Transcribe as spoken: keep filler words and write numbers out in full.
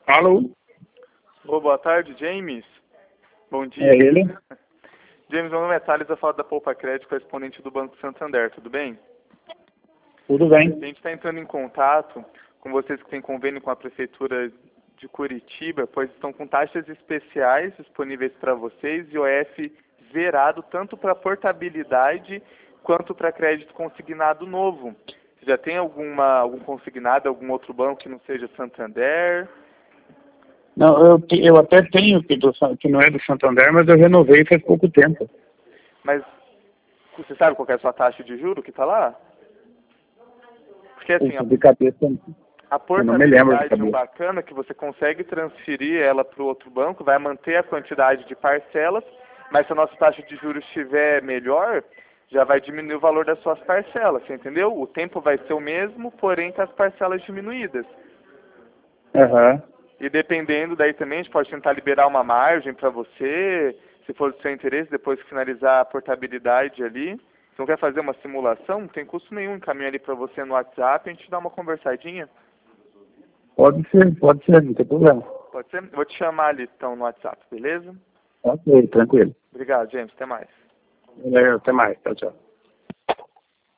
Alô? Oh, boa tarde, James. Bom dia. É ele? James, meu nome é Thales, eu falo da Poupa Crédito, correspondente do Banco Santander, tudo bem? Tudo bem. A gente está entrando em contato com vocês que têm convênio com a Prefeitura de Curitiba, pois estão com taxas especiais disponíveis para vocês e o F zerado tanto para portabilidade quanto para crédito consignado novo. Você já tem alguma, algum consignado, algum outro banco que não seja Santander? Não, eu, te- eu até tenho que, do, San- que não é do Santander, mas eu renovei faz pouco tempo. Mas você sabe qual que é a sua taxa de juro que está lá? Porque assim, Puxa, a, de cabeça, a eu não me lembro de portabilidade é um cabeça. bacana que você consegue transferir ela para o outro banco, vai manter a quantidade de parcelas, mas se a nossa taxa de juros estiver melhor, já vai diminuir o valor das suas parcelas, você entendeu? O tempo vai ser o mesmo, porém com as parcelas diminuídas. Aham. E dependendo daí também, a gente pode tentar liberar uma margem para você, se for do seu interesse, depois que finalizar a portabilidade ali. Você não quer fazer uma simulação? Não tem custo nenhum, encaminha ali para você no WhatsApp e a gente dá uma conversadinha. Pode ser, pode ser, não tem problema. Pode ser? Vou te chamar ali então no WhatsApp, beleza? Ok, tranquilo. Obrigado, James. Até mais. É, até mais, tchau, tchau.